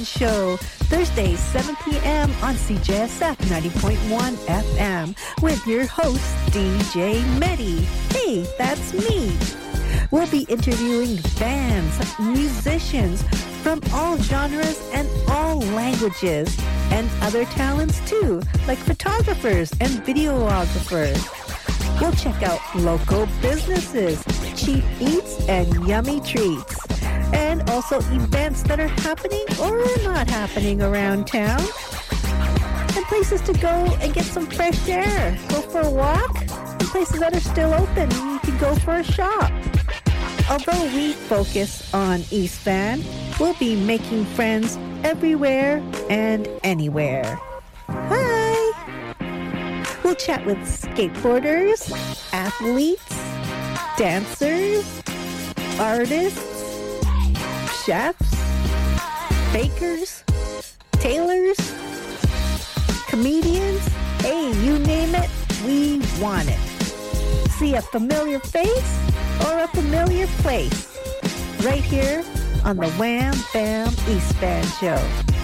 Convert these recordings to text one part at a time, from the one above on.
Fan Show, Thursdays, 7 p.m. on CJSF 90.1 FM with your host, DJ Medi. Hey, that's me. We'll be interviewing bands, musicians from all genres and all languages, and other talents too, like photographers and videographers. We'll check out local businesses, cheap eats, and yummy treats. And also events that are happening or not happening around town. And places to go and get some fresh air. Go for a walk. And places that are still open. You can go for a shop. Although we focus on East Van, we'll be making friends everywhere and anywhere. Hi! We'll chat with skateboarders, athletes, dancers, artists, chefs, bakers, tailors, comedians. Hey, you name it, we want it. See a familiar face or a familiar place? Right here on the Wham Bam East Van Show.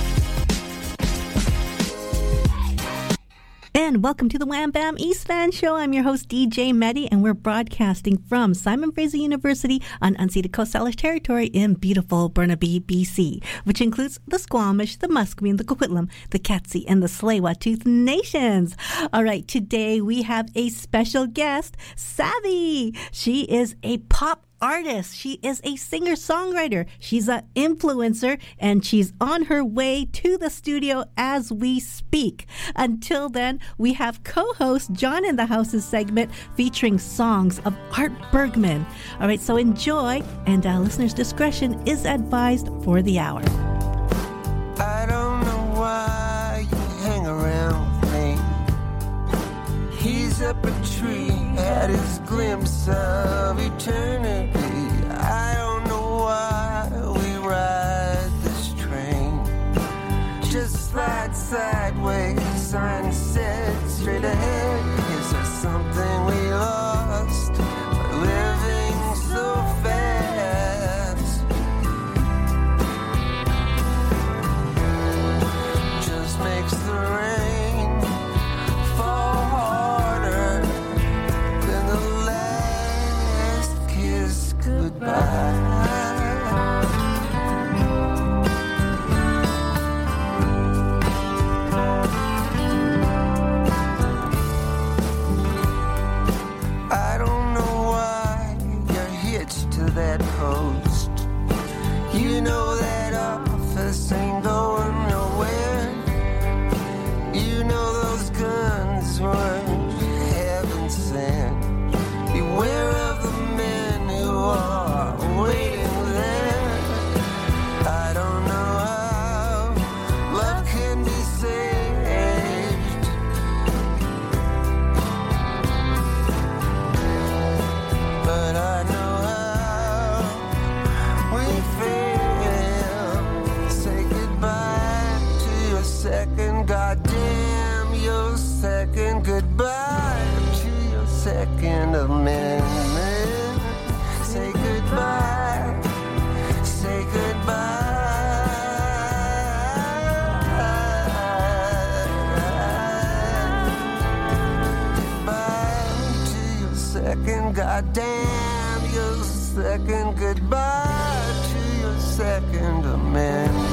And welcome to the Wham Bam East Van Show. I'm your host, DJ Medi, and we're broadcasting from Simon Fraser University on unceded Coast Salish territory in beautiful Burnaby, BC, which includes the Squamish, the Musqueam, the Coquitlam, the Katzie, and the Tsleil-Waututh nations. All right, today we have a special guest, Savvy. She is a pop artist. She is a singer-songwriter. She's an influencer, and she's on her way to the studio as we speak. Until then, we have co-host John in the House's segment featuring songs of Art Bergman. All right, so enjoy, and listeners' discretion is advised for the hour. I don't know why you hang around with me. He's up a tree, had his glimpse of eternity. I don't know why we ride this train. Just slide sideways, sign said straight ahead. Is there something we lost by living so fast? Just makes the rain fall harder than the last kiss goodbye. I don't know why you're hitched to that post. You know that office ain't going nowhere. You know those guns weren't heaven sent. Beware of the men who are waiting there. I don't know how love can be saved, but I know how we feel. Say goodbye to your second, goddamn your second. Goodbye to your Second Amendment. Say goodbye. Say goodbye. Goodbye to your second, goddamn your second. Goodbye to your Second Amendment.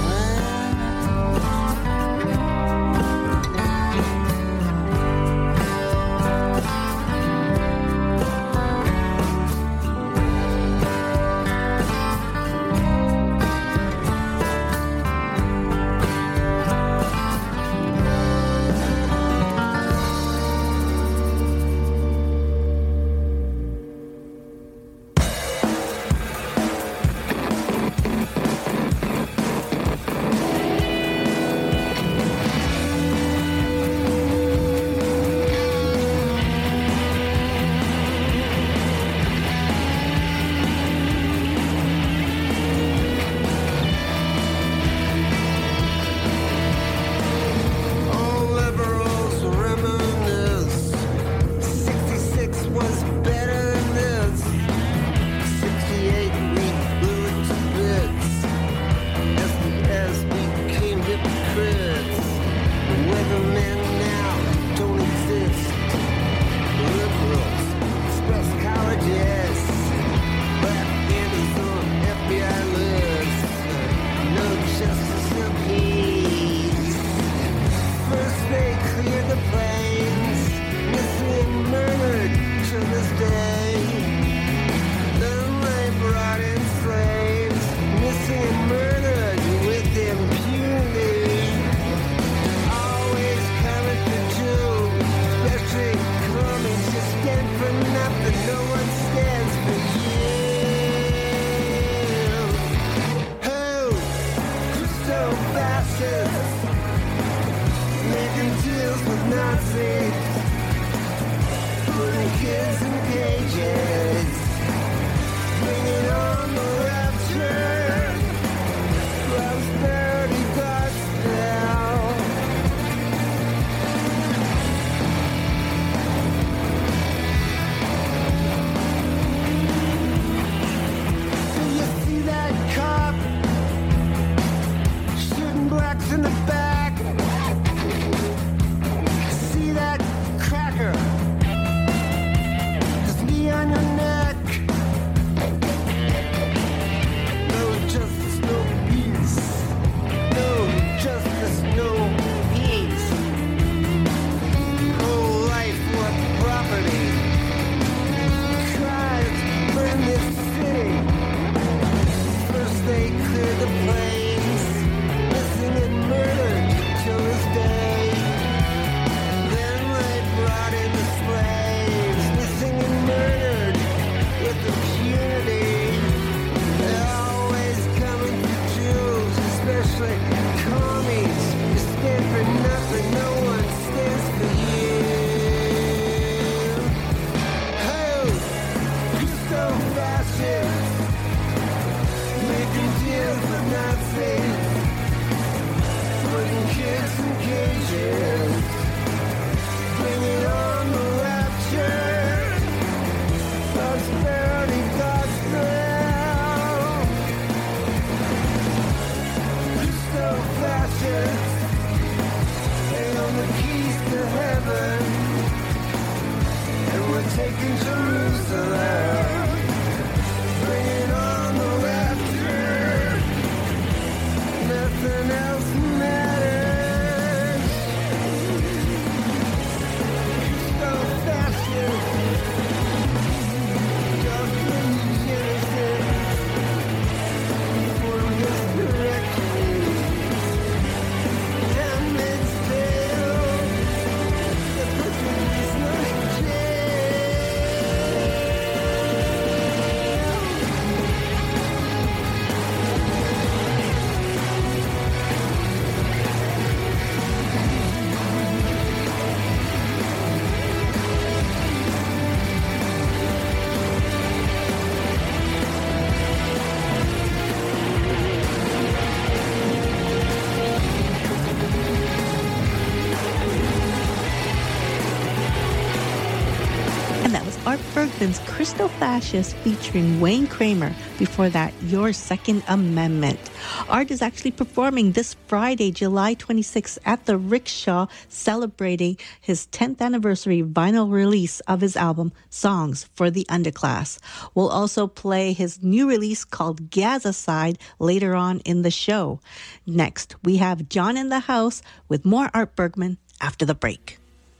so fascist, making deals with Nazis, putting kids in cages, bringing on the rapture, prosperity gospel. You're so fascist, they own the keys to heaven, and we're taking Jerusalem, bringing on the rapture. Nothing else matters. You're so fascist, juggling Genesis, for misdirection, Handmaid's Tale, the prisoners jail. And that was Art Bergman's Crystal Fascist featuring Wayne Kramer. Before that, Your Second Amendment. Art is actually performing this Friday, July 26th at the Rickshaw, celebrating his 10th anniversary vinyl release of his album, Songs for the Underclass. We'll also play his new release called Gaza Side later on in the show. Next, we have John in the House with more Art Bergman after the break.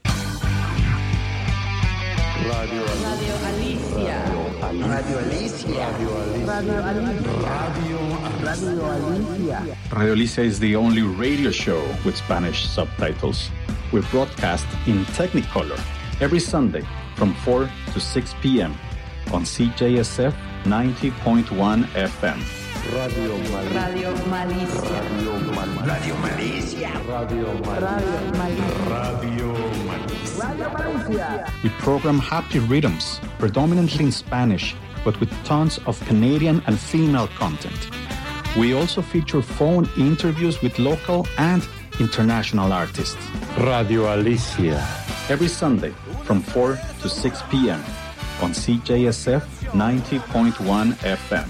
Radio Alicia. Radio Alicia. Radio Alicia. Radio Alicia is the only radio show with Spanish subtitles. We broadcast in Technicolor every Sunday from 4 to 6 p.m. on CJSF 90.1 FM. Radio Malicia. Radio Malicia. Radio Malicia. We program happy rhythms, predominantly in Spanish, but with tons of Canadian and female content. We also feature phone interviews with local and international artists. Radio Alicia. Every Sunday from 4 to 6 p.m. on CJSF 90.1 FM.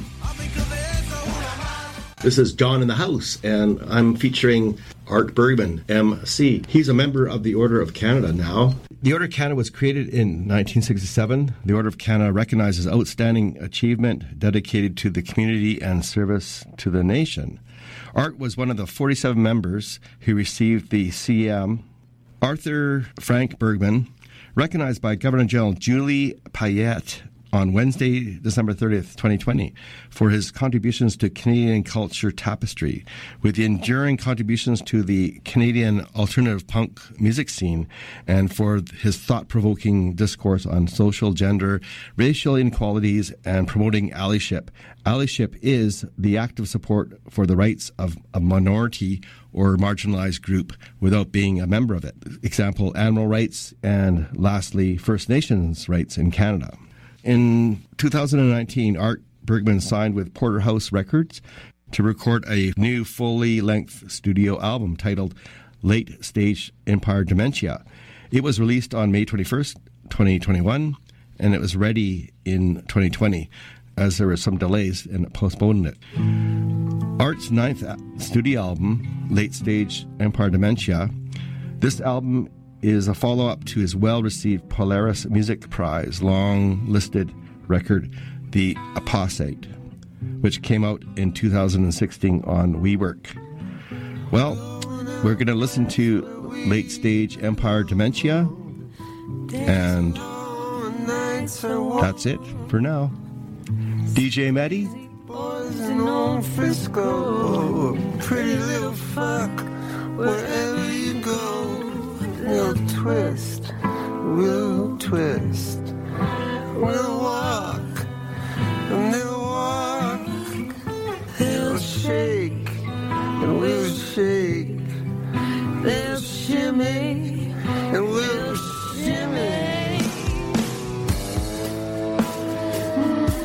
This is John in the House, and I'm featuring Art Bergman, MC. He's a member of the Order of Canada now. The Order of Canada was created in 1967. The Order of Canada recognizes outstanding achievement dedicated to the community and service to the nation. Art was one of the 47 members who received the CM. Arthur Frank Bergman, recognized by Governor-General Julie Payette on Wednesday, December 30th, 2020, for his contributions to Canadian culture tapestry, with the enduring contributions to the Canadian alternative punk music scene, and for his thought-provoking discourse on social, gender, racial inequalities, and promoting allyship. Allyship is the active support for the rights of a minority or marginalized group without being a member of it. Example, animal rights, and lastly, First Nations rights in Canada. In 2019, Art Bergman signed with Porterhouse Records to record a new fully length studio album titled Late Stage Empire Dementia. It was released on May 21st, 2021, and it was ready in 2020, as there were some delays and postponing it. Art's ninth studio album, Late Stage Empire Dementia, this album is a follow-up to his well-received Polaris Music Prize long-listed record, The Apostate, which came out in 2016 on WeWork. Well, we're going to listen to Late Stage Empire Dementia, and that's it for now. DJ Mehdi? Boys in old Frisco, pretty little fuck, wherever you go. We'll twist, we'll twist, we'll walk, and they'll walk, they'll shake, and we'll shake, they'll shimmy, and we'll shimmy.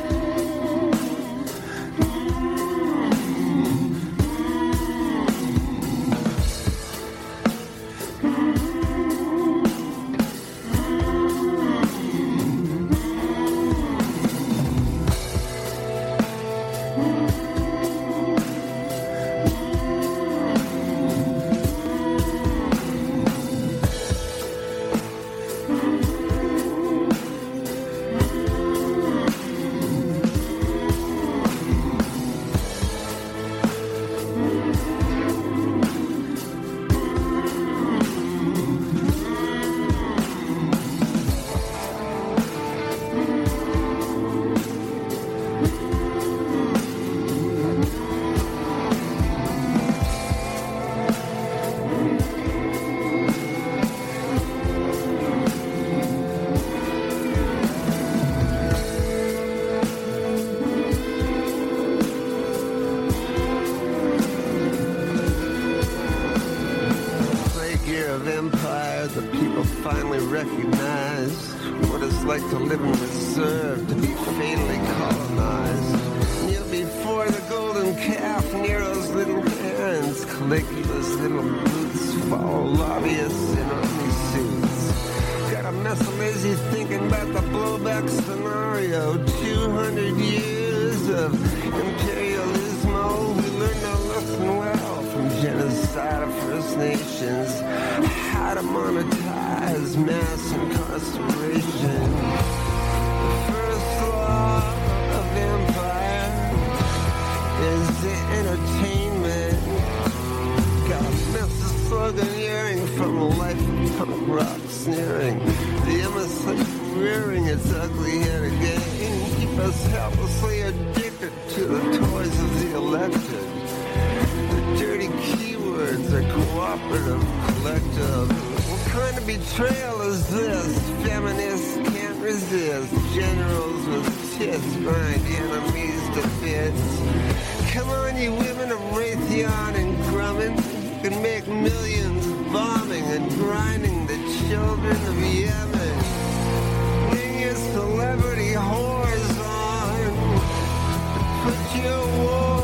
legless little boots, follow lobbyists in army suits. Got a mess of lazy thinking about the blowback scenario. 200 years of imperialismo. We learned our lesson well from genocide of First Nations. How to monetize mass incarceration. First law of empire is the entertainment. Got a mess of slogan hearing from a life of punk rock sneering. The emissary rearing its ugly head again. Keep us helplessly addicted to the toys of the elected. The dirty keywords are cooperative, collective. What kind of betrayal is this? Feminists can't resist. Generals with tits grind enemies to bits. Come on, you women of Raytheon and Grumman. You can make millions bombing and grinding the children of Yemen. Bring your celebrity whores on. Put your war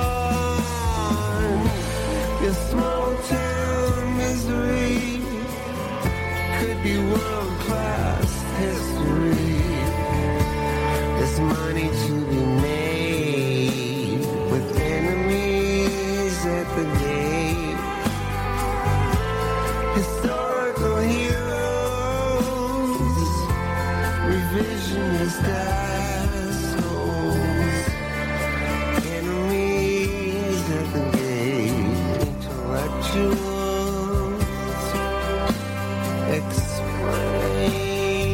on. Your small town misery could be world-class history. There's money to be made with enemies at the gate. Historical heroes, revisionist assholes, enemies at the gate, intellectuals, explain.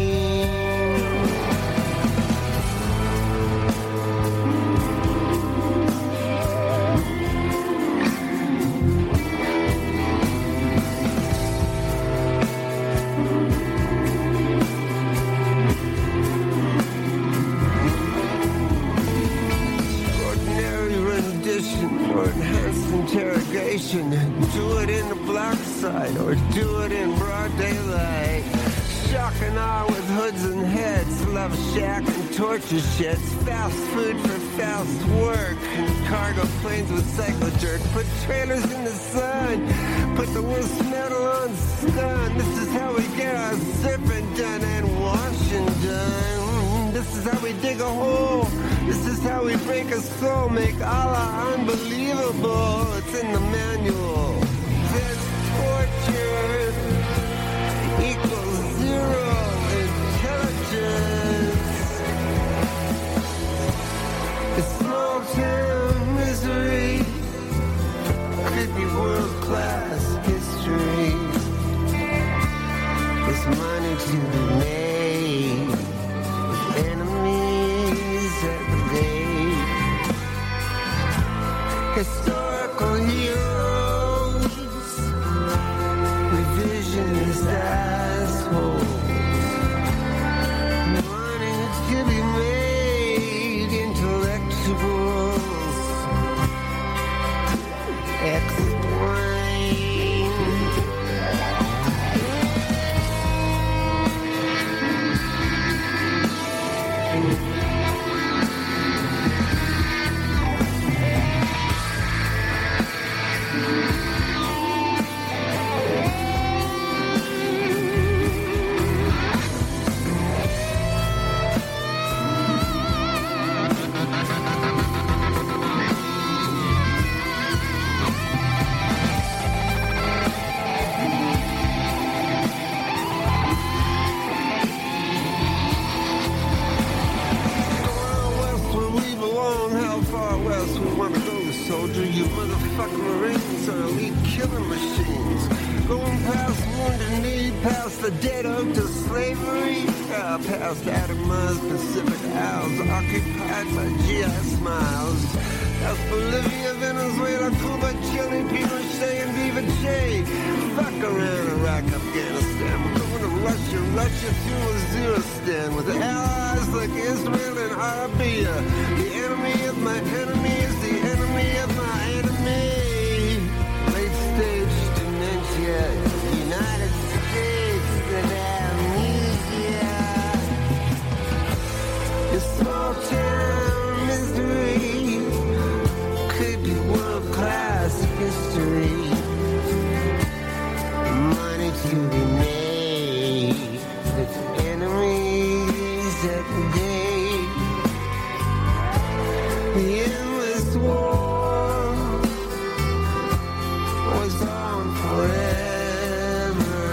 Or enhanced interrogation. Do it in the black side or do it in broad daylight. Shock and awe with hoods and heads. Love shack and torture sheds. Fast food for fast work. And cargo planes with cyclojerk. Put trailers in the sun. Put the worst metal on stun. This is how we get our surfing done and washing done. This is how we dig a hole. This is how we break a soul, make Allah unbelievable. It's in the manual. This torture equals zero intelligence. A small town misery could be world-class history. There's money to be made. Enemies at the gate. Historical heroes, revisionist assholes. Money to be made, intellectuals. Explain. Soldier, you motherfucking Marines are elite killing machines. Going past wounded knee, past the dead oak to slavery, past Adama's Pacific Isles, occupied by GI smiles. Past Bolivia, Venezuela, Cuba, Chile, Pinochet, and Viva Che. Fuck around Iraq, Afghanistan. We're going to Russia, Russia through Waziristan with allies like Israel and Arabia. The enemy of my enemy is the enemy of my enemy. Late stage dementia, United States of amnesia. Your small town misery could be world class history. The endless war was on forever.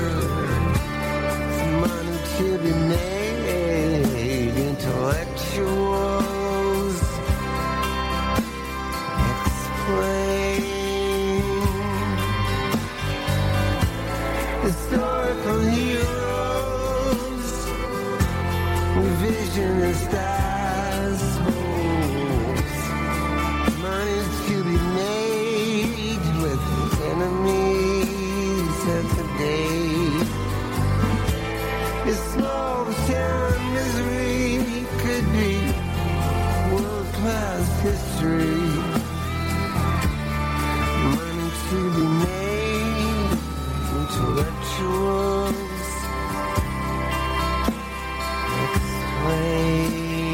Money to be made, intellectuals explain. Historical heroes, revisionist assholes. Money to be made with enemies of the day. This small town misery could be world-class history. Money to be made, intellectuals explain.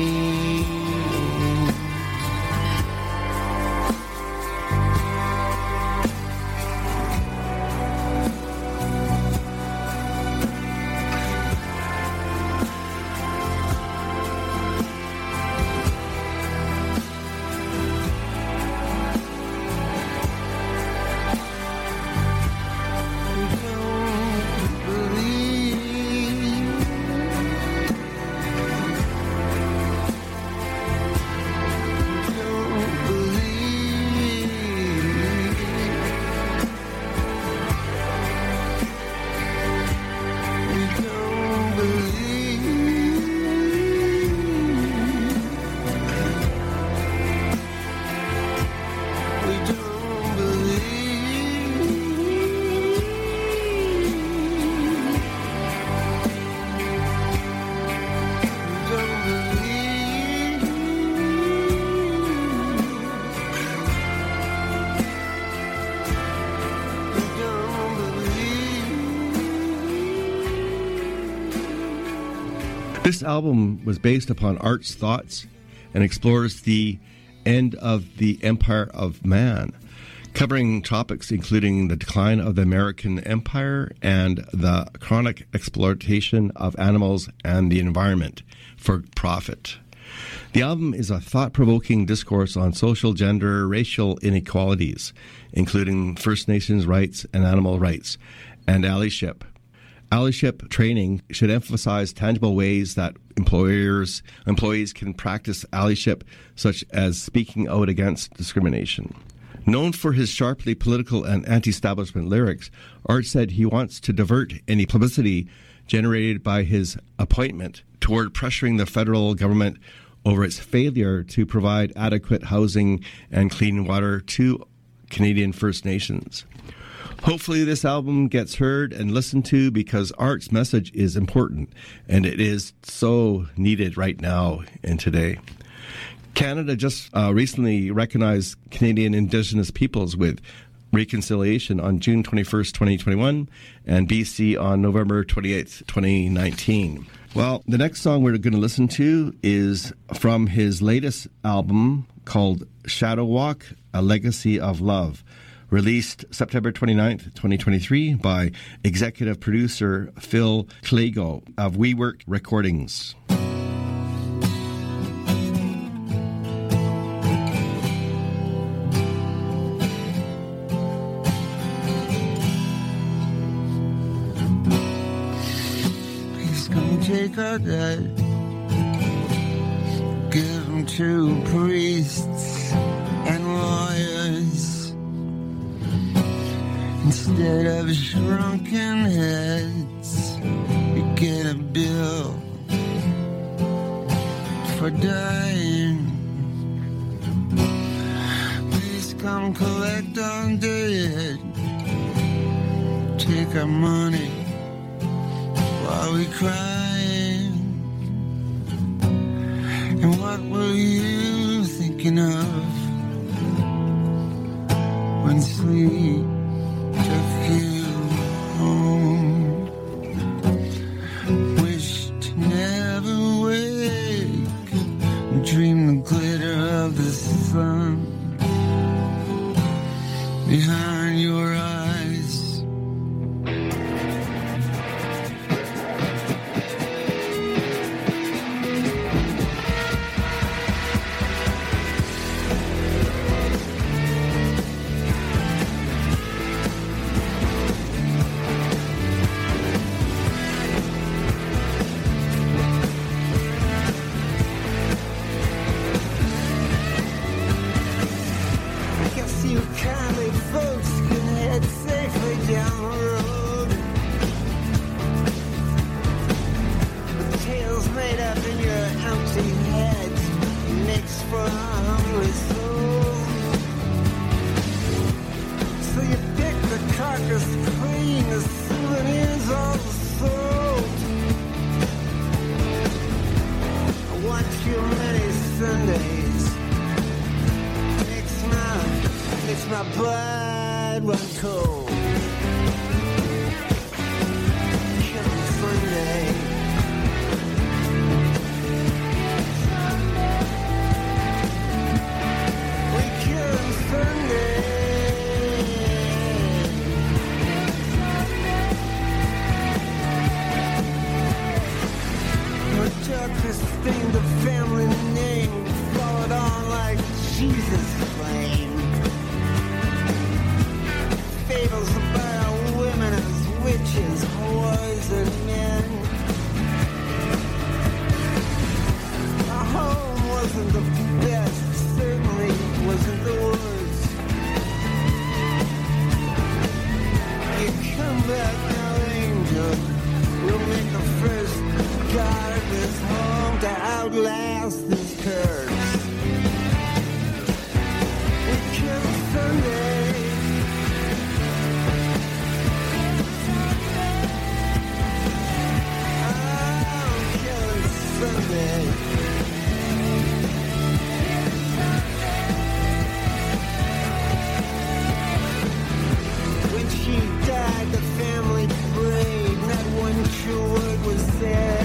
This album was based upon Art's thoughts and explores the end of the empire of man, covering topics including the decline of the American empire and the chronic exploitation of animals and the environment for profit. The album is a thought-provoking discourse on social, gender, racial inequalities, including First Nations rights and animal rights, and allyship. Allyship training should emphasize tangible ways that employees can practice allyship, such as speaking out against discrimination. Known for his sharply political and anti-establishment lyrics, Art said he wants to divert any publicity generated by his appointment toward pressuring the federal government over its failure to provide adequate housing and clean water to Canadian First Nations. Hopefully this album gets heard and listened to, because Art's message is important, and it is so needed right now and today. Canada just recently recognized Canadian Indigenous peoples with reconciliation on June 21st, 2021, and BC on November 28th, 2019. Well, the next song we're going to listen to is from his latest album called Shadow Walk, A Legacy of Love, released September 29th, 2023 by executive producer Phil Clago of WeWork Recordings. He's gonna take our dead, give them to priests and lawyers. Instead of shrunken heads, you get a bill for dying. Please come collect our dead. Take our money while we crying. And what were you thinking of when sleep took you home? Wish to never wake, dream the glitter of the sun behind your eyes. my blood run cold. Killing Sunday. We killing Sunday. Darkness stained the family name, followed on like Jesus' flame. Fables about women as witches, whores, and men. Our home wasn't the best, certainly wasn't the worst. You come back now, angel. We'll make the first guard this home to outlast this curse. We kill Sunday. I'm killing Sunday. When she died, the family prayed. Not one true word was said.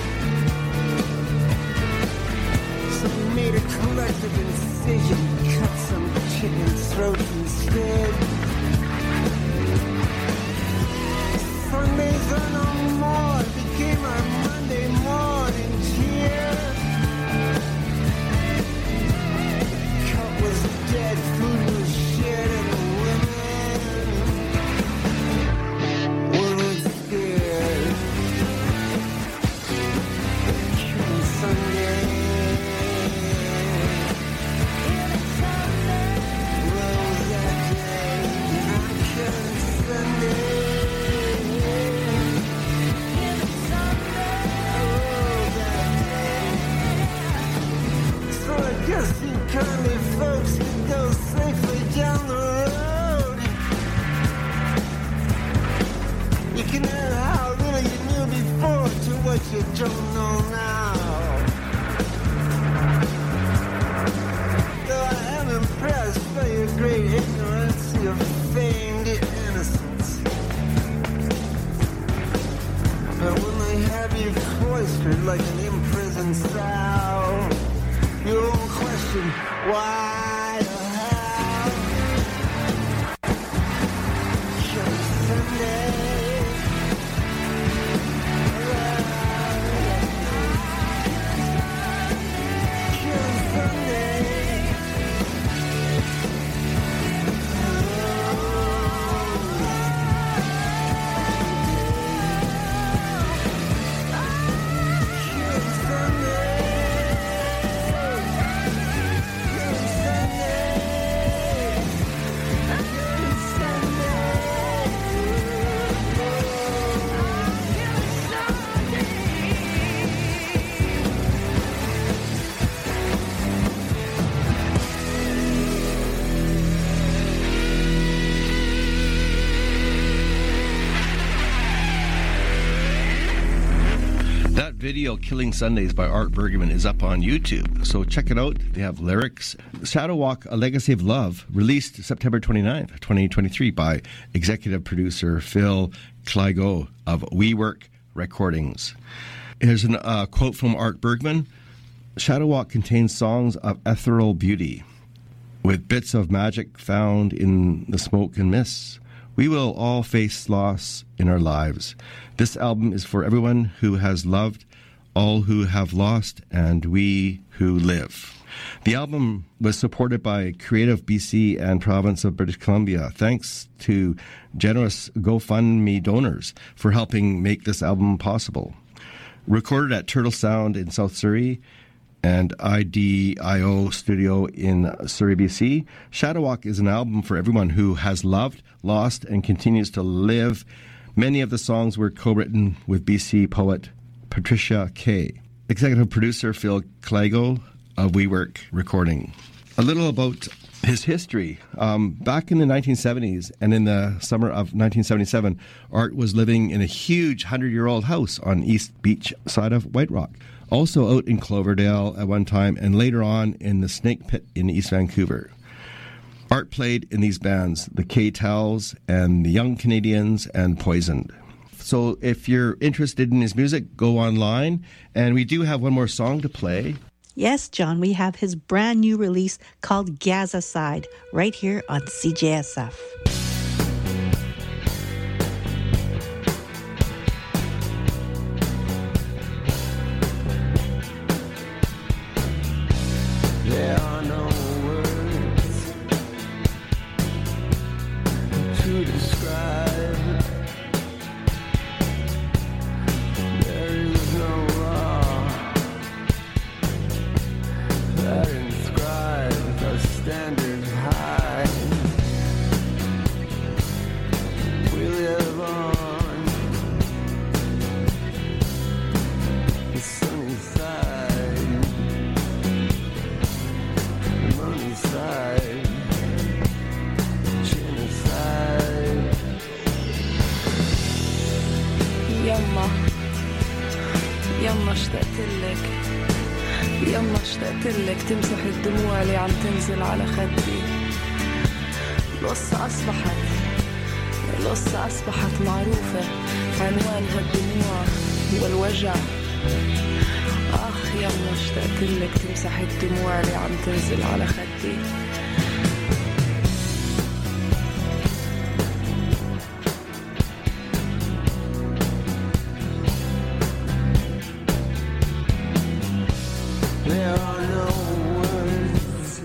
So we made a collective incision, cut some chicken's throat instead. Sundays are no more, it became our Monday morning cheer. Cup was dead, food was shared, and the women weren't scared. Killing Sunday. Guess you kindly folks can go safely down the road. You can add how little you knew before to what you don't know now. Though I am impressed by your great ignorance, your feigned innocence. But when they have you cloistered like an imprisoned sow, you won't question why or how. Killing Sunday. Killing Sunday. Killing Sunday. Video Killing Sundays by Art Bergman is up on YouTube, so check it out. They have lyrics. Shadow Walk, A Legacy of Love, released September 29th, 2023 by executive producer Phil Klygo of WeWork Recordings. Here's a quote from Art Bergman. Shadow Walk contains songs of ethereal beauty, with bits of magic found in the smoke and mists. We will all face loss in our lives. This album is for everyone who has loved, all who have lost, and we who live. The album was supported by Creative BC and Province of British Columbia. Thanks to generous GoFundMe donors for helping make this album possible. Recorded at Turtle Sound in South Surrey and IDIO Studio in Surrey, BC, Shadow Walk is an album for everyone who has loved, lost, and continues to live. Many of the songs were co-written with BC poet Patricia Kay. Executive producer Phil Klygo of WeWork Recording. A little about his history. Back in the 1970s and in the summer of 1977, Art was living in a huge 100-year-old house on East Beach side of White Rock. Also out in Cloverdale at one time, and later on in the Snake Pit in East Vancouver. Art played in these bands, the K-Tals and the Young Canadians and Poisoned. So if you're interested in his music, go online. And we do have one more song to play. Yes, John, we have his brand new release called Gaza Side right here on CJSF. There are no words to describe. There is no law that inscribes our standards high. We live on the sunny side, the money side, genocide. يما اشتقتلك، يما اشتقتلك تمسح الدموع اللي عم تنزل على خدي. القصة أصبحت معروفة، عنوانها الدموع والوجع. يما اشتقتلك تمسح الدموع اللي عم تنزل على خدي. There are no words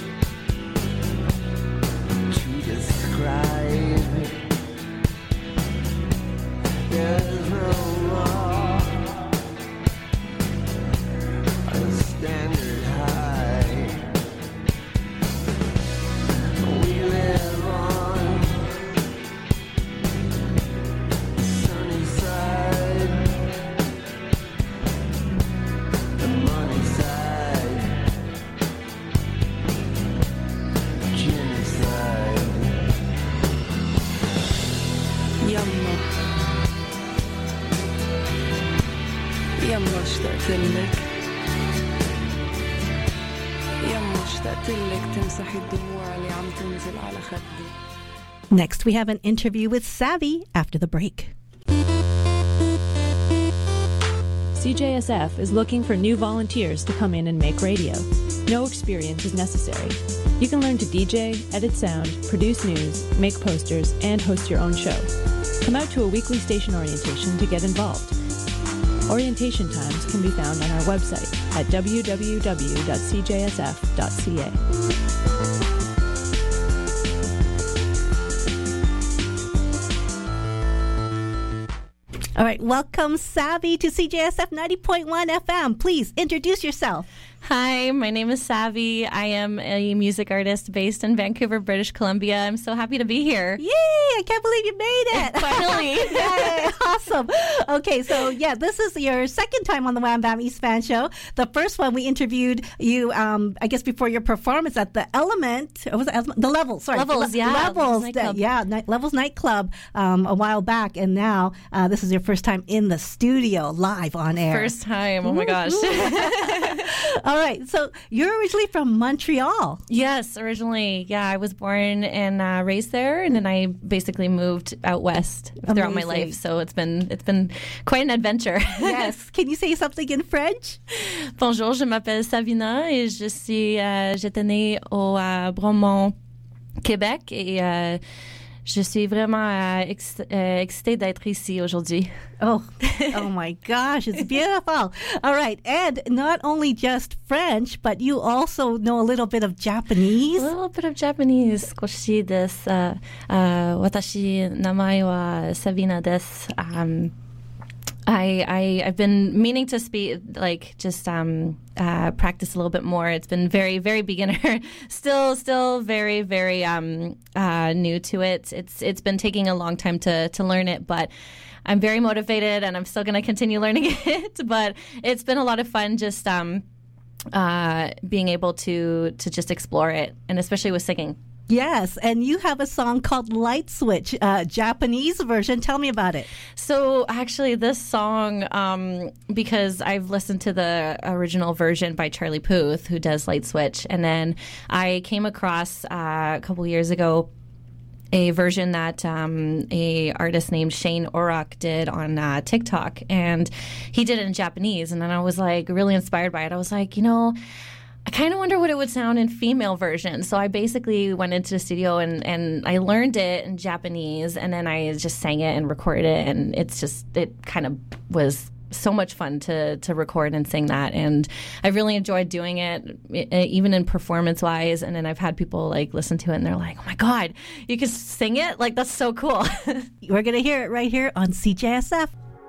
to describe. There is no law, a standard high. We live on the sunny side, the money side, genocide. يما اشتقتلك، يما اشتقتلك تمسحي الدموع اللي عم تنزل على خدي. Next, we have an interview with Savvy after the break. CJSF is looking for new volunteers to come in and make radio. No experience is necessary. You can learn to DJ, edit sound, produce news, make posters, and host your own show. Come out to a weekly station orientation to get involved. Orientation times can be found on our website at www.cjsf.ca. All right, welcome Savvy to CJSF 90.1 FM. Please introduce yourself. Hi, my name is Savvy. I am a music artist based in Vancouver, British Columbia. I'm so happy to be here. Yay! I can't believe you made it. Finally. Yay, awesome. Okay, so yeah, this is your second time on the Wham Bam East Fan Show. The first one we interviewed you, I guess before your performance at the Element, what was it? The Levels, sorry. Levels, yeah. Levels, Nightclub. Levels Nightclub a while back. And now this is your first time in the studio, live on air. First time. Oh my gosh. All right. So you're originally from Montreal. Yes, originally. Yeah, I was born and raised there, and then I basically moved out west throughout my life. So it's been quite an adventure. Yes. Can you say something in French? Bonjour, je m'appelle Savina et j'étais née au Bromont, Québec, et je suis vraiment excitée d'être ici aujourd'hui. Oh my gosh, it's beautiful. All right, and not only just French, but you also know a little bit of Japanese. A little bit of Japanese. 少しです。私名前はSavinaです。I've been meaning to speak, like, just practice a little bit more. It's been very, very beginner. Still very, very new to it. It's been taking a long time to learn it, but I'm very motivated, and I'm still going to continue learning it. But it's been a lot of fun just being able to just explore it, and especially with singing. Yes, and you have a song called Light Switch, Japanese version. Tell me about it. So actually this song, because I've listened to the original version by Charlie Puth, who does Light Switch, and then I came across a couple years ago a version that a artist named Shane Orrock did on TikTok, and he did it in Japanese, and then I was like really inspired by it. I was like, I kind of wonder what it would sound in female version. So I basically went into the studio and I learned it in Japanese, and then I just sang it and recorded it, and it kind of was so much fun to record and sing that, and I really enjoyed doing it, even in performance-wise, and then I've had people like listen to it and they're like, oh my God, you can sing it? Like, that's so cool. We're going to hear it right here on CJSF.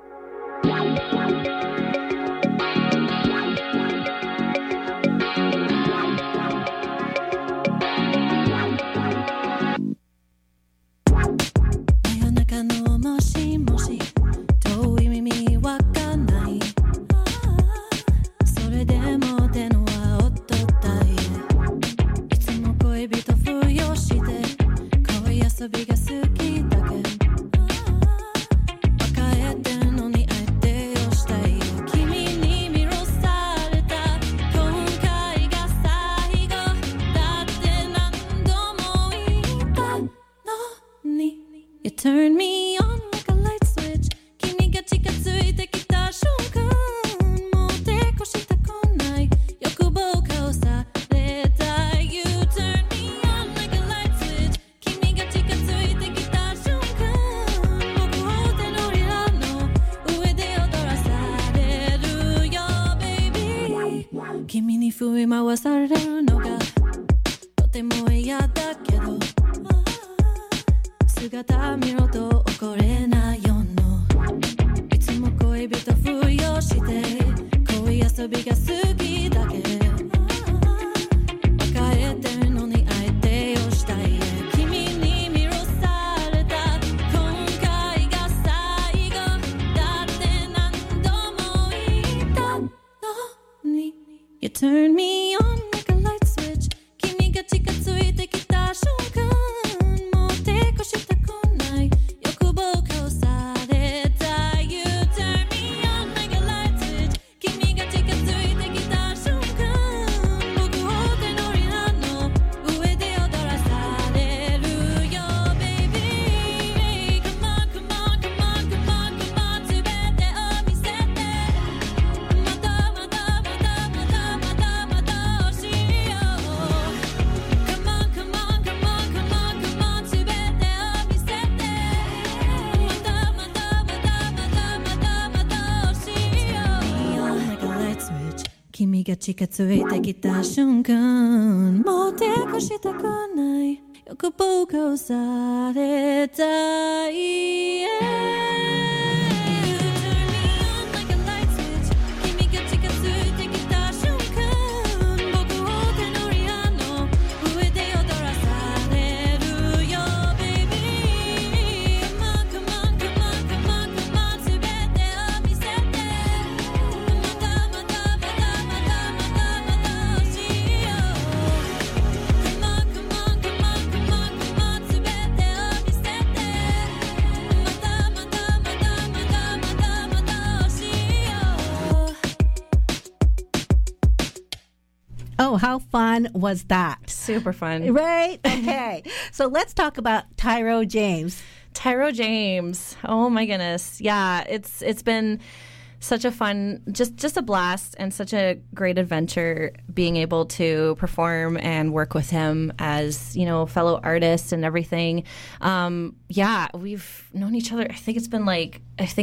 近づいてきた瞬間もう抵抗したくない欲望化されたい、Oh, how fun was that? Super fun. Right? Okay. So let's talk about Tyro James. Tyro James. Oh my goodness. Yeah, it's been such a fun, just a blast and such a great adventure being able to perform and work with him as, fellow artists and everything. Yeah, we've known each other. I think it's been like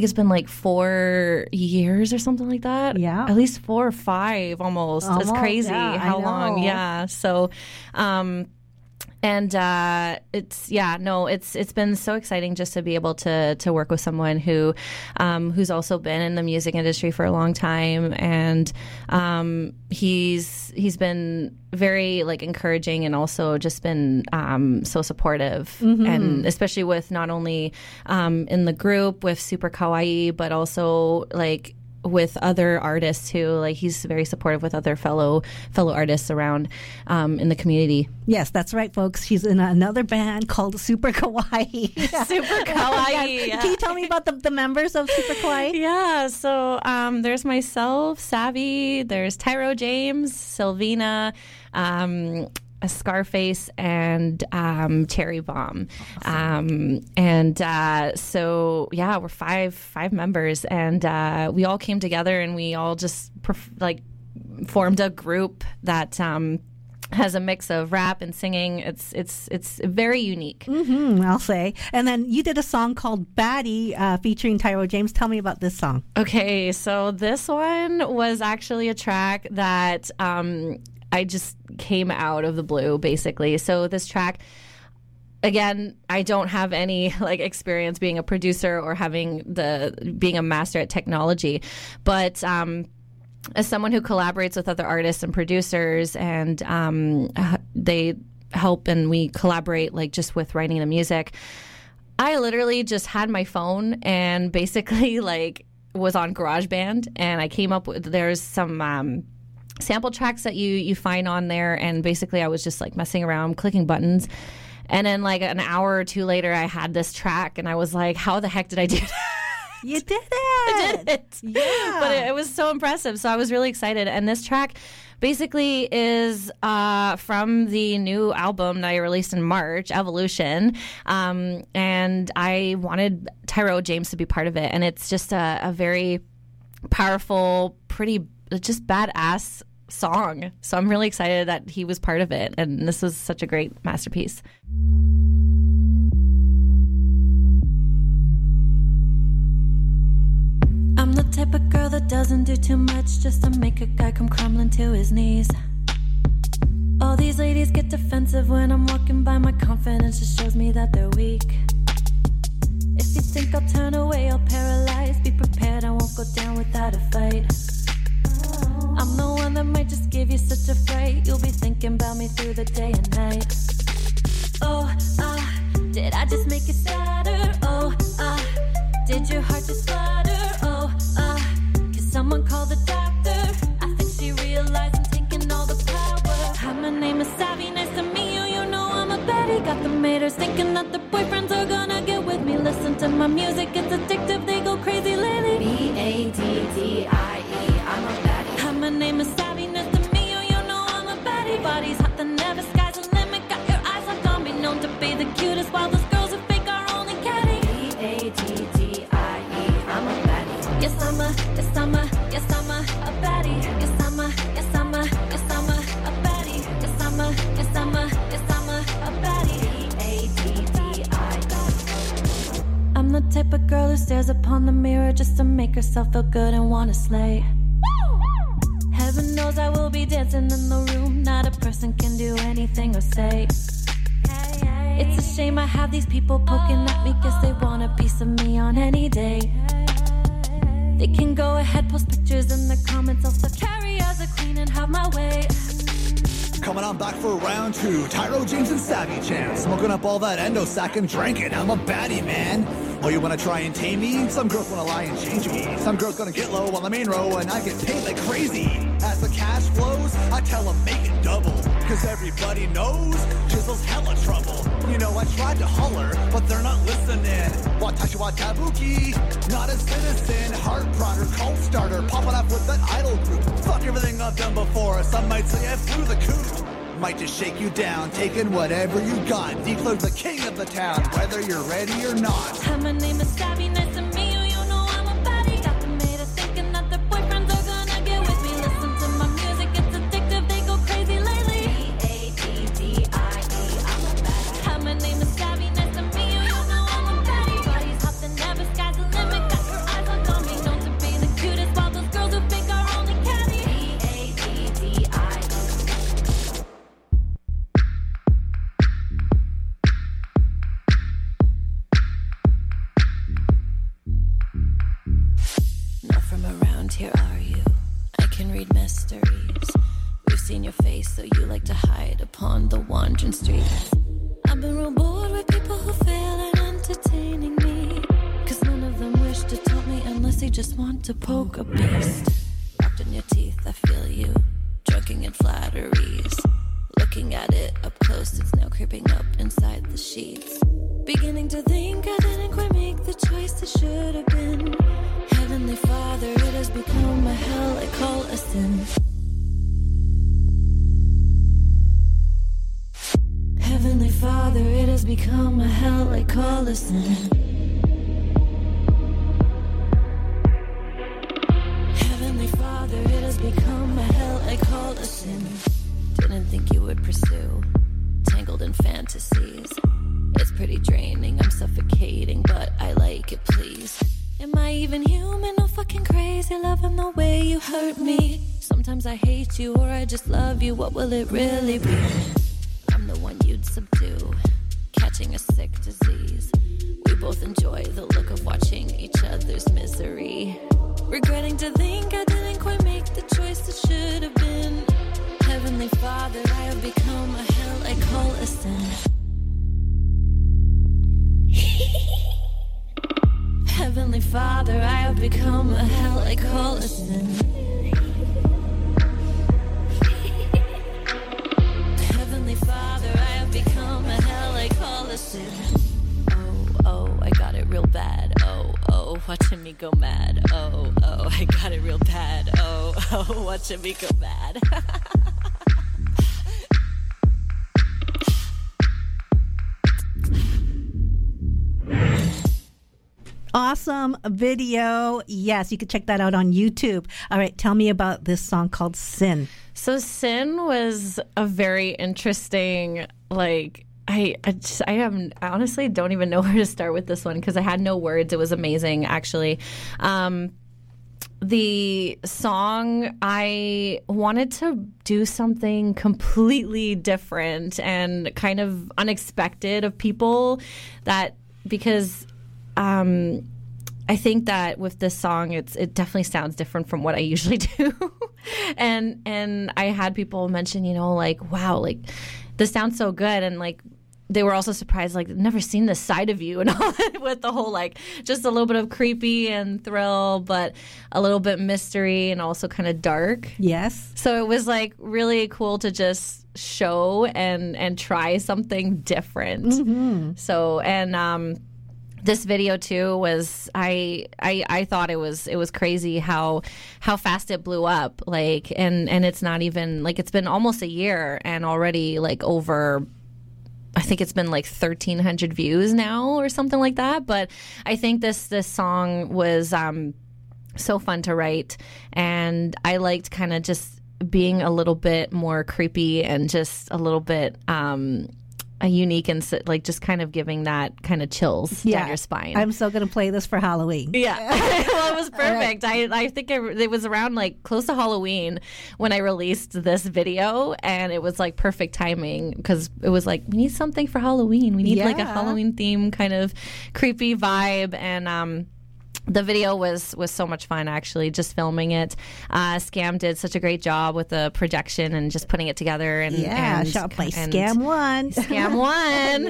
4 years or something like that. Yeah. At least 4 or 5 almost. It's crazy how long. Yeah. So, and it's been so exciting just to be able to work with someone who's also been in the music industry for a long time, and he's been very encouraging and also just been so supportive, and especially with not only in the group with Super Kawaii, but also with other artists too. Like he's very supportive with other fellow artists around in the community. Yes, that's right, folks. She's in another band called Super Kawaii. Super Kawaii. Can you tell me about the members of Super Kawaii? Yeah, so there's myself, Savvy, there's Tyro James, Sylvina, Scarface, and Cherry Bomb. Awesome. So yeah, we're five members, and we all came together and we all just formed a group that has a mix of rap and singing. It's very unique. I'll say. And then you did a song called Baddie featuring Tyro James. Tell me about this song. Okay, so this one was actually a track that I just came out of the blue, basically. So this track, again, I don't have any experience being a producer or being a master at technology, but as someone who collaborates with other artists and producers, and they help and we collaborate just with writing the music, I literally just had my phone and basically was on GarageBand, and I came up with, there's some sample tracks that you find on there, and basically I was just messing around, clicking buttons, and then an hour or two later I had this track, and I was like, how the heck did I do that? You did it! I did it! Yeah. But it was so impressive, so I was really excited. And this track basically is from the new album that I released in March, Evolution, and I wanted Tyro James to be part of it, and it's just a very powerful, pretty, just badass song. So I'm really excited that he was part of it, and this was such a great masterpiece. I'm the type of girl that doesn't do too much just to make a guy come crumbling to his knees. All these ladies get defensive when I'm walking by. My confidence just shows me that they're weak. If you think I'll turn away, I'll paralyze. Be prepared, I won't go down without a fight. I'm the one that might just give you such a fright. You'll be thinking about me through the day and night. Oh, did I just make you sadder? Oh, did your heart just flutter? Oh, can someone call the doctor? I think she realized I'm taking all the power. Hi, my name is Savvy, nice to meet you. You know I'm a baddie. Got the haters thinking that the boyfriends are gonna get with me. Listen to my music, it's addictive, they go crazy lately. B-A-D-D-I-E, I'm a baddie. Hi, my name is Savvy, nice to meet you. You know I'm a baddie. Body's hot, the never sky's the limit. Got your eyes locked on me, known to be the cutest, while those girls who fake are only catty. B-A-D-D-I-E, I'm a baddie. Yes, I'm a baddie. Yes, I'm a baddie. Yes, I'm a baddie. B-A-D-D-I-E. I'm the type of girl who stares upon the mirror just to make herself feel good and wanna slay. Heaven knows I will be dancing in the room. Not a person can do anything or say. It's a shame I have these people poking at me. Guess they want a piece of me on any day. They can go ahead, post pictures in the comments. I'll still carry as a queen and have my way. Coming on back for round two, Tyro James and Savvy Chance. Smoking up all that endo sack and drinking. I'm a baddie, man. Oh, you wanna try and tame me? Some girls wanna lie and change me. Some girls gonna get low on the main row and I get paid like crazy. As the cash flows, I tell them make it double. Cause everybody knows Jizzle's hella trouble. You know, I tried to holler, but they're not listening. Watashi wa tabuki, not a citizen. Heart prodder, cult starter, popping up with that idol group. Fuck everything I've done before, some might say I flew the coop. Might just shake you down, taking whatever you got. Declare the king of the town, whether you're ready or not. Hi, my name is Savvy, nice to meet you. You know I'm a baddie. Got them haters thinking that their boyfriends are gonna get with me. Listen to my music, it's addictive, they go crazy lately. B-A-D-D-I-E, I'm a baddie. Hi, my name is Savvy, nice to meet you. You know I'm a baddie. Body's hot, the never sky's the limit. Got your eyes locked on me, known to be the cutest, while those girls who fake are only catty. B-A-D-D-I-E. Here are you? I can read mysteries. We've seen your face, so you like to hide upon the wandering streets. I've been real bored with people who fail at entertaining me. Cause none of them wish to taunt me unless they just want to poke a beast. Wrapped in your teeth, I feel you. Joking in flatteries. Looking at it up close, it's now creeping up inside the sheets. Beginning to think I didn't quite make the choice I should have been. Heavenly Father, it has become a hell I call a sin. Heavenly Father, it has become a hell I call a sin. Heavenly Father, it has become a hell I call a sin. Didn't think you would pursue, tangled in fantasies. It's pretty draining, I'm suffocating, but I like it, please. Am I even human or fucking crazy, loving the way you hurt me? Sometimes I hate you or I just love you, what will it really be? I'm the one you'd subdue, catching a sick disease. We both enjoy the look of watching each other's misery. Regretting to think I didn't quite make the choice that should have been. Heavenly Father, I have become a hell I call a sin. Heavenly Father, I have become a hell I call a sin. Heavenly Father, I have become a hell I call a sin. Oh, I got it real bad. Oh, watching me go mad. Oh, I got it real bad. Oh, watching me go mad. Awesome video. Yes, you can check that out on YouTube. All right, tell me about this song called Sin. So Sin was a very interesting, like, I honestly don't even know where to start with this one because I had no words. It was amazing, actually. The song, I wanted to do something completely different and kind of unexpected of people because I think that with this song, it definitely sounds different from what I usually do. and I had people mention, like, wow, like this sounds so good. And like, they were also surprised, like, never seen this side of you and all that, with the whole, like, just a little bit of creepy and thrill, but a little bit mystery and also kind of dark. Yes. So it was like really cool to just show and try something different. Mm-hmm. So, and, this video too was I thought it was crazy how fast it blew up, like, and it's not even like, it's been almost a year and already like over, I think it's been like 1,300 views now or something like that. But I think this song was so fun to write, and I liked kind of just being a little bit more creepy and just a little bit unique and like just kind of giving that kind of chills down your spine. I'm still going to play this for Halloween. Yeah. Well, it was perfect. Right. I think it was around like close to Halloween when I released this video, and it was like perfect timing because it was like, we need something for Halloween. We need like a Halloween theme kind of creepy vibe. And the video was so much fun, actually, just filming it. Scam did such a great job with the projection and just putting it together. And shot by Scam One. Scam One.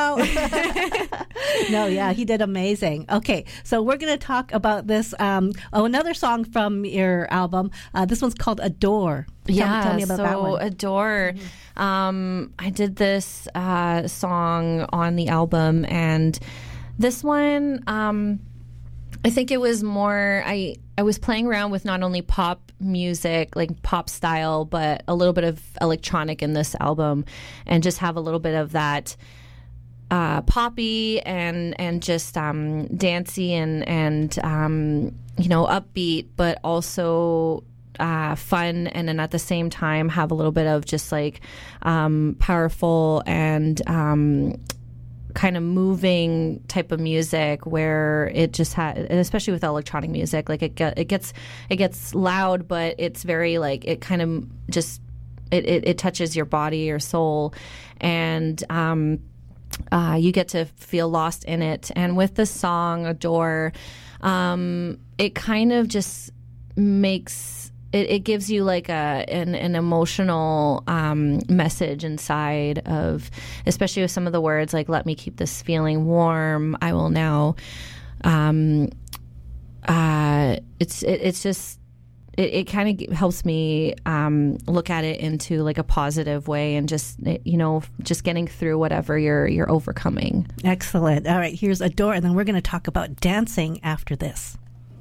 Yo. No, yeah, he did amazing. Okay, so we're going to talk about this. Another song from your album. This one's called Adore. Tell me about that one. Adore. I did this song on the album, and this one, I think it was more, I was playing around with not only pop music, like pop style, but a little bit of electronic in this album, and just have a little bit of that poppy and just dancey and upbeat, but also fun, and then at the same time have a little bit of just like powerful and kind of moving type of music, where it just had, especially with electronic music, like it gets loud, but it's very like, it kind of just it touches your body, your soul, and you get to feel lost in it. And with the song Adore, it kind of just makes it gives you like an emotional message inside of, especially with some of the words like, let me keep this feeling warm, I will now it's just it kind of helps me look at it into like a positive way, and just just getting through whatever you're overcoming. Excellent. All right, here's Adore, and then we're going to talk about dancing after this.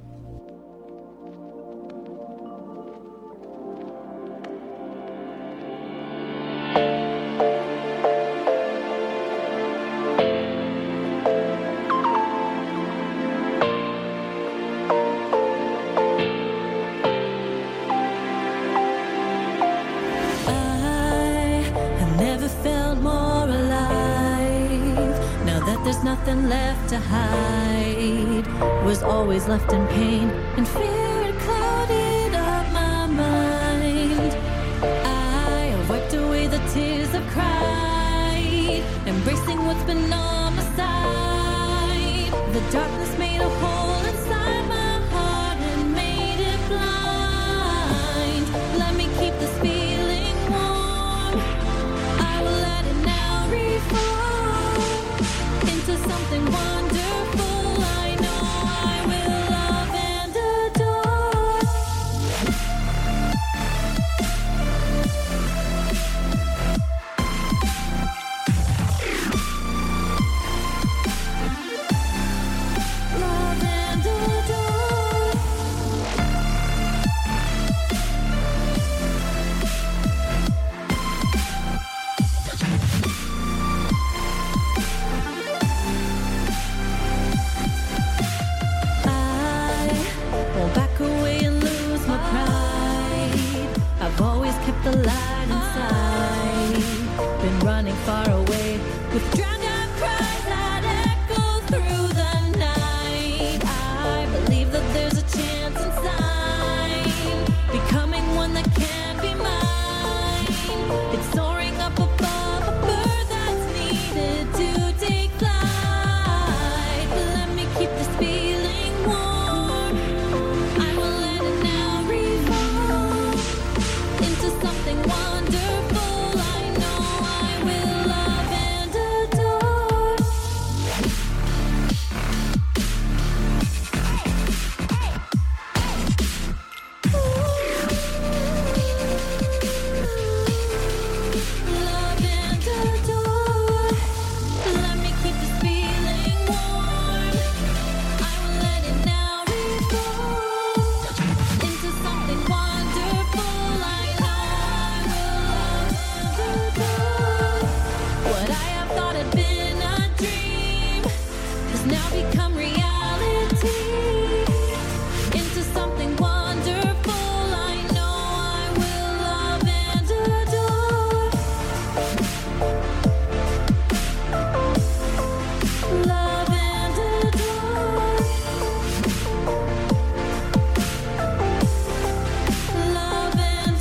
Nothing left to hide. Was always left in pain, and fear had clouded up my mind. I have wiped away the tears I've cried, embracing what's been on my side. The darkness made a hole inside my heart and made it blind. Let me keep this feeling warm. I will let it now reform into something wonderful. I know I will love and adore. Love and adore. Back away and lose my pride. I've always kept the light inside. Been running far away with drowned out cries that echo through the night. I believe that there's a chance inside, becoming one that can be mine. It's soaring up above, a bird that's needed to take flight. Let me keep this feeling warm. I will let it now revolve into something wonderful. I know I will love and adore. Love and adore. Let me keep this feeling warm. I will let it now revolve into something wonderful. I know I will love and adore. What I have thought had been a dream has now become reality. Into something wonderful. I know I will love and adore. Love and adore. Love and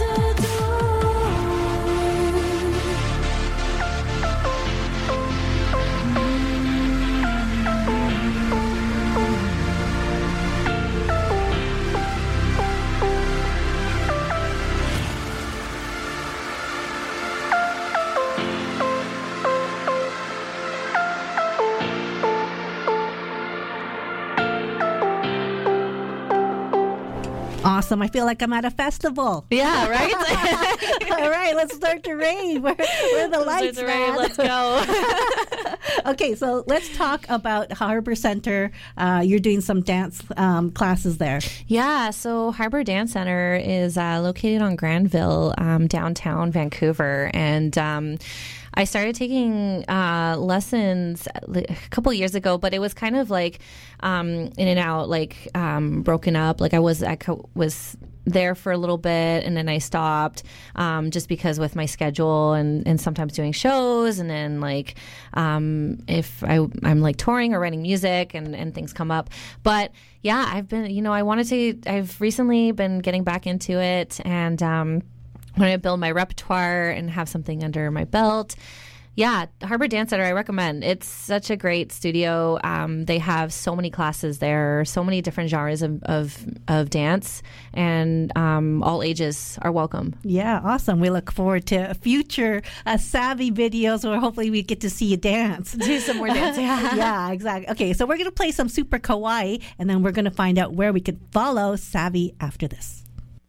Awesome. I feel like I'm at a festival. Yeah, right? All right, let's start to rave. Where are the lights, man? Let's go. Okay, so let's talk about Harbor Center. You're doing some dance classes there. Yeah, so Harbor Dance Center is located on Granville, downtown Vancouver, and I started taking lessons a couple years ago, but it was kind of like in and out, like broken up. Like I was there for a little bit, and then I stopped just because with my schedule and sometimes doing shows, and then like if I'm like touring or writing music and things come up. But yeah, I've been, I've recently been getting back into it, and when I build my repertoire and have something under my belt, Yeah, Harbor Dance Center, I recommend. It's such a great studio. They have so many classes there, so many different genres of dance, and all ages are welcome. Yeah, awesome. We look forward to future Savvy videos where hopefully we get to see you dance. Do some more dance. Yeah, exactly. Okay, so we're going to play some Super Kawaii, and then we're going to find out where we could follow Savvy after this.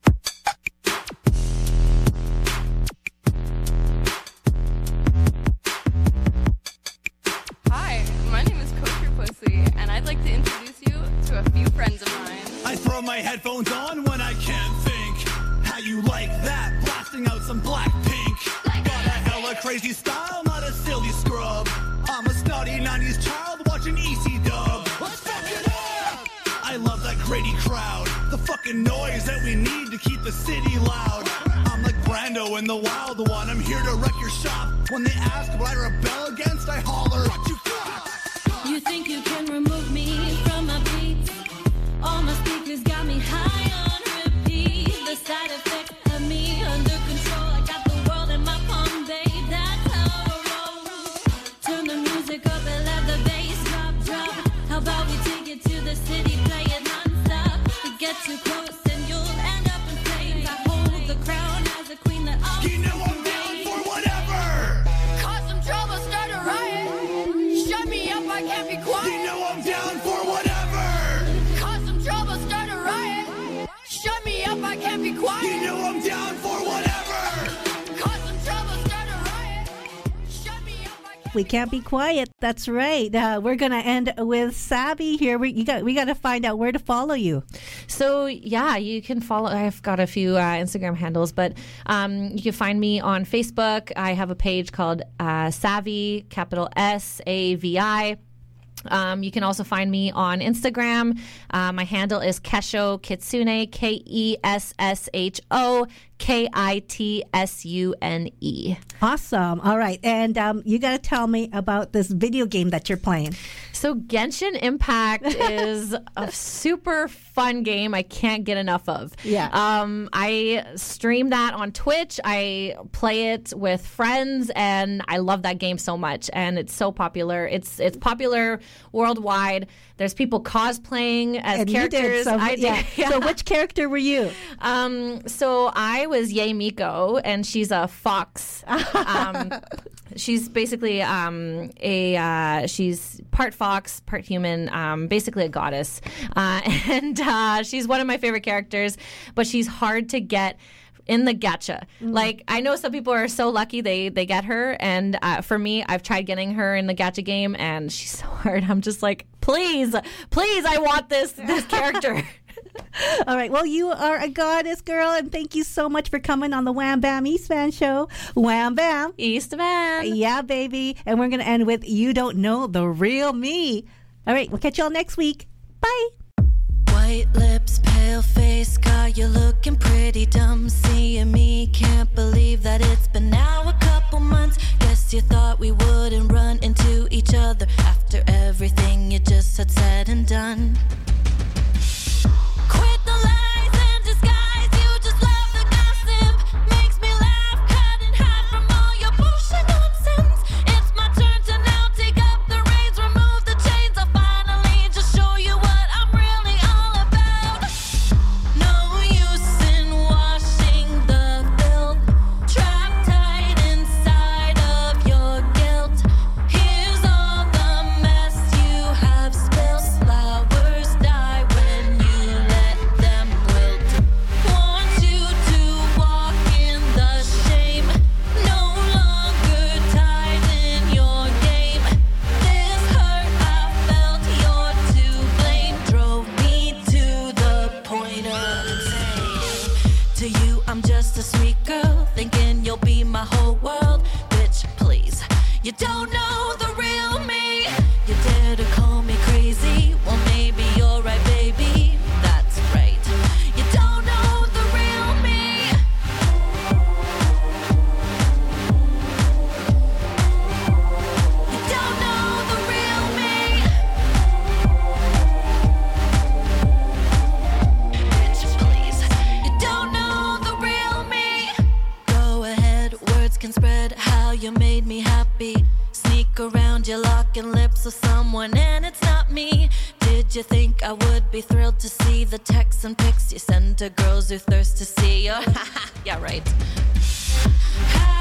Hi, my name is Kosher Pussy, and I'd like to introduce you to a few friends of mine. I throw my headphones on when I can't think. How you like that? Blasting out some Blackpink. Got a hella crazy style, not a silly scrub. I'm a snotty 90s child watching EC-Dub. Let's fuck it up! I love that Grady crowd. The fucking noise that we need to keep the city loud. I'm like Brando in the Wild One. I'm here to wreck your shop. When they ask what I rebel against, I holler, what you got? You think you can remove me from my beats? All my speakers got me high on repeat. The side effect of me under control. I got the world in my palm, babe. That's how I roll. Turn the music up and let the bass drop. How about we take it to the city, play it non-stop? To get too close and you'll end up in flames. I hold the crown as a queen that I'll You know I'm down for whatever. Cause some trouble, start a riot. Shut me up, I can't be quiet. You know I'm down for whatever. Cause some trouble, start a riot. Shut me up, I can't be quiet. You know I'm down for whatever. Cause some trouble, start a riot. Shut me up, I can't. We can't be quiet. That's right. We're going to end with Savvy here. We got to find out where to follow you. So, yeah, you can follow. I've got a few Instagram handles, but you can find me on Facebook. I have a page called Savvy, capital SAVI. You can also find me on Instagram. My handle is Kesho Kitsune, KESSHO KITSUNE. Awesome. All right. And you got to tell me about this video game that you're playing. So Genshin Impact is a super fun game I can't get enough of. Yeah. I stream that on Twitch. I play it with friends, and I love that game so much. And it's so popular. It's popular worldwide. There's people cosplaying as And characters. you did. So, I did. yeah. Yeah. So which character were you? So I was Yae Miko, and she's a fox. She's basically she's part fox, part human, basically a goddess. And she's one of my favorite characters, but she's hard to get in the gacha. Like, I know some people are so lucky they get her, and for me, I've tried getting her in the gacha game, and she's so hard. I'm just like, please, I want this character. All right. Well, you are a goddess, girl, and thank you so much for coming on the Wham Bam East Van Show. Wham Bam. East Van. Yeah, baby. And we're going to end with You Don't Know the Real Me. All right. We'll catch y'all next week. Bye. White lips, pale face, God, you're looking pretty dumb. Seeing me, can't believe that it's been now a couple months. Guess you thought we wouldn't run into each other after everything you just had said and done. Quit the lies and disguise, you just love the gossip. Makes me laugh, cut in half from all your bullshit nonsense. It's my turn to now take up the reins, remove the chains. I'll finally just show you what I'm really all about. No use in washing the filth, trapped tight inside of your guilt. Here's all the mess you have spilled. Flowers die when you let them wilt. Want you to walk in the shame, no longer tied in your game. This hurt I felt, you're to blame, drove me to the point of insane. To you, I'm just a sweet girl, thinking you'll be my whole world. Bitch, please, you don't know the real me. You dare to call me crazy? Well, maybe you're right, baby. That's right. You don't know the real me. You don't know the real me. Bitch, please. You don't know the real me. Go ahead, words can spread how you made me happy. look around, you're locking lips with someone and it's not me. Did you think I would be thrilled to see the texts and pics you send to girls who thirst to see you? Yeah, right.